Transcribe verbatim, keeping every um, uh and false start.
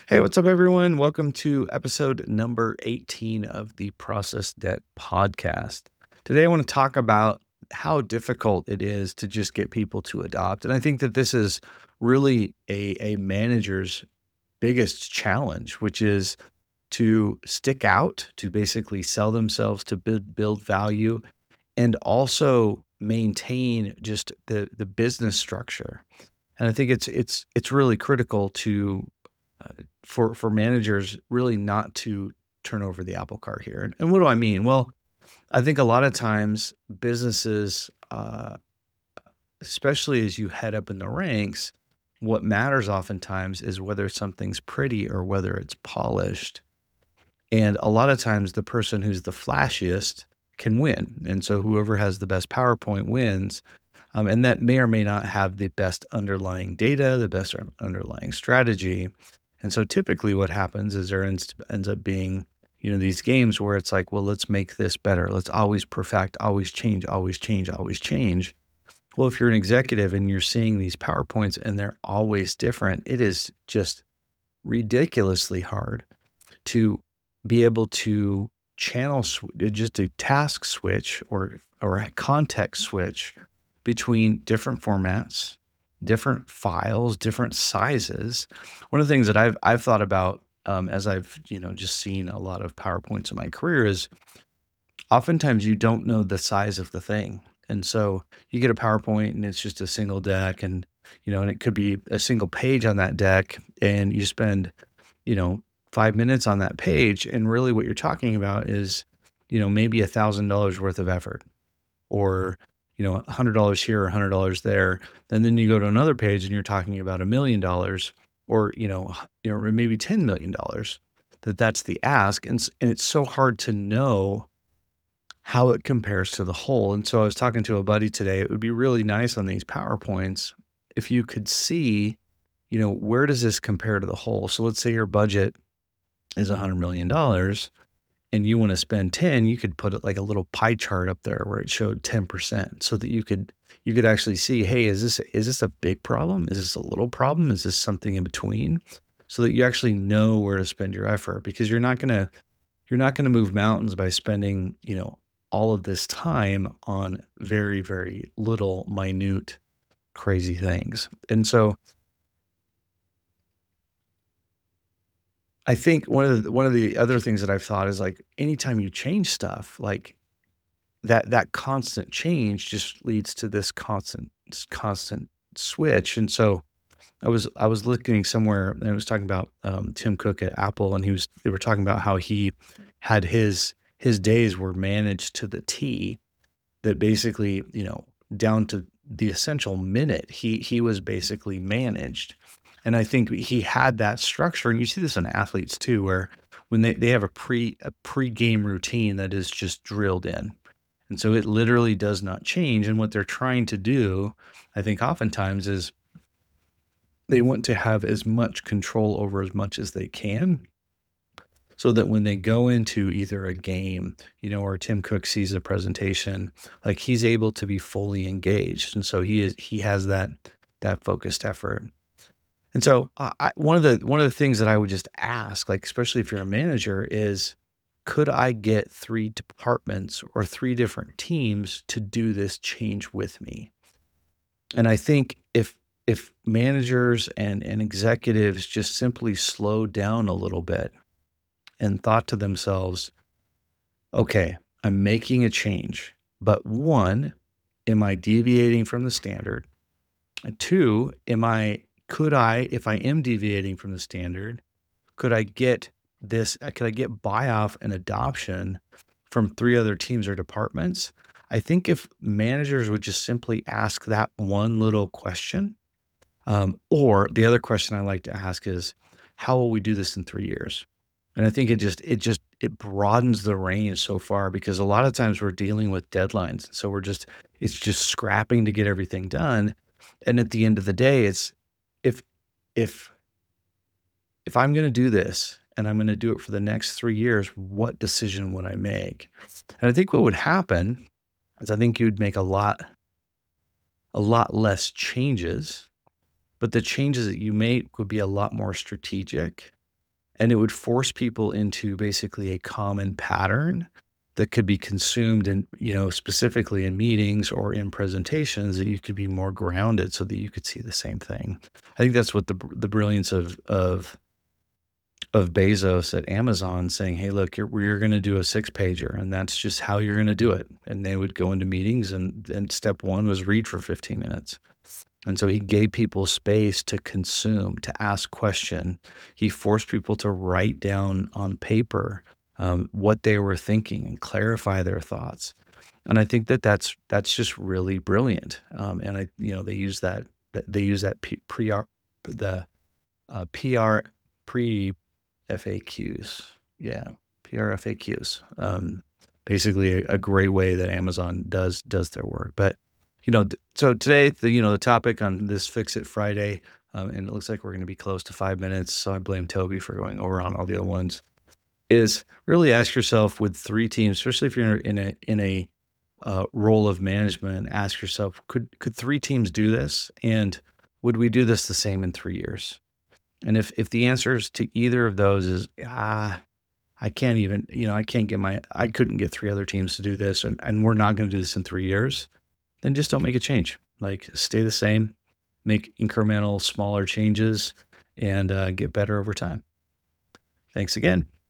Hey, what's up, everyone? Welcome to episode number eighteen of the Process Debt Podcast. Today, I want to talk about how difficult it is to just get people to adopt. And I think that this is really a, a manager's biggest challenge, which is to stick out, to basically sell themselves, to build, build value, and also maintain just the, the business structure. And I think it's it's it's really critical to uh, for for managers really not to turn over the apple cart here. And, and what do I mean? Well, I think a lot of times businesses, uh, especially as you head up in the ranks, what matters oftentimes is whether something's pretty or whether it's polished. And a lot of times, the person who's the flashiest can win. And so, whoever has the best PowerPoint wins. Um, and that may or may not have the best underlying data, the best un- underlying strategy. And so typically what happens is there ends, ends up being, you know, these games where it's like, well, let's make this better. Let's always perfect, always change, always change, always change. Well, if you're an executive and you're seeing these PowerPoints and they're always different, it is just ridiculously hard to be able to channel, sw- just a task switch or, or a context switch between different formats, different files, different sizes. One of the things that I've I've thought about um, as I've you know just seen a lot of PowerPoints in my career is oftentimes you don't know the size of the thing, and so you get a PowerPoint and it's just a single deck, and you know, and it could be a single page on that deck, and you spend you know five minutes on that page, and really what you're talking about is you know maybe a thousand dollars worth of effort or you know, one hundred dollars here or one hundred dollars there. And then you go to another page and you're talking about a million dollars or, you know, you know, or maybe ten million dollars that that's the ask. And, s- and it's so hard to know how it compares to the whole. And so I was talking to a buddy today. It would be really nice on these PowerPoints if you could see, you know, where does this compare to the whole? So let's say your budget is one hundred million dollars and you want to spend ten, you could put it like a little pie chart up there where it showed ten percent so that you could you could actually see, hey, is this is this a big problem? Is this a little problem? Is this something in between? So that you actually know where to spend your effort because you're not gonna you're not gonna move mountains by spending, you know, all of this time on very, very little minute crazy things. And so I think one of the one of the other things that I've thought is like anytime you change stuff, like that that constant change just leads to this constant s constant switch, and so I was I was looking somewhere, and I was talking about, um, Tim Cook at Apple, and he was they were talking about how he had his his days were managed to the T, that basically, you know, down to the essential minute, he he was basically managed, and I think he had that structure, and you see this in athletes too, where when they they have a pre a pre-game routine that is just drilled in. And so it literally does not change. And what they're trying to do, I think oftentimes is they want to have as much control over as much as they can so that when they go into either a game, you know, or Tim Cook sees a presentation, like he's able to be fully engaged. And so he is he has that that focused effort. And so uh, I, one of the one of the things that I would just ask, like especially if you're a manager, is could I get three departments or three different teams to do this change with me? And I think if if managers and, and executives just simply slowed down a little bit and thought to themselves, okay, I'm making a change, but one, am I deviating from the standard? And two, am I could I, if I am deviating from the standard, could I get this uh, could I get buy-off and adoption from three other teams or departments? I think if managers would just simply ask that one little question, um, or the other question I like to ask is, how will we do this in three years? And I think it just it just it broadens the range so far because a lot of times we're dealing with deadlines. So we're just it's just scrapping to get everything done. And at the end of the day, it's if if if I'm going to do this and I'm going to do it for the next three years, what decision would I make? And I think what would happen is I think you'd make a lot, a lot less changes, but the changes that you make would be a lot more strategic. and it would force people into basically a common pattern that could be consumed in, you know, specifically in meetings or in presentations, that you could be more grounded so that you could see the same thing. I think that's what the the brilliance of of of Bezos at Amazon saying, "Hey, look, you're we're gonna do a six pager, and that's just how you're gonna do it." And they would go into meetings, and and step one was read for fifteen minutes. And so he gave people space to consume, to ask question. He forced people to write down on paper um, what they were thinking and clarify their thoughts. And I think that that's that's just really brilliant. Um, and I, you know, they use that that- they use that P, pre the uh, P R pre F A Qs. Yeah, P R F A Qs. Um, basically, a, a great way that Amazon does does their work. But you know, th- so today, the you know the topic on this Fix It Friday, um, and it looks like we're going to be close to five minutes. So I blame Toby for going over on all the other ones. Is really ask yourself with three teams, especially if you're in a in a uh, role of management, ask yourself, could could three teams do this, and would we do this the same in three years? And if if the answers to either of those is, ah, I can't even, you know, I can't get my, I couldn't get three other teams to do this, and, and we're not going to do this in three years, then just don't make a change. Like stay the same, make incremental, smaller changes, and uh, get better over time. Thanks again.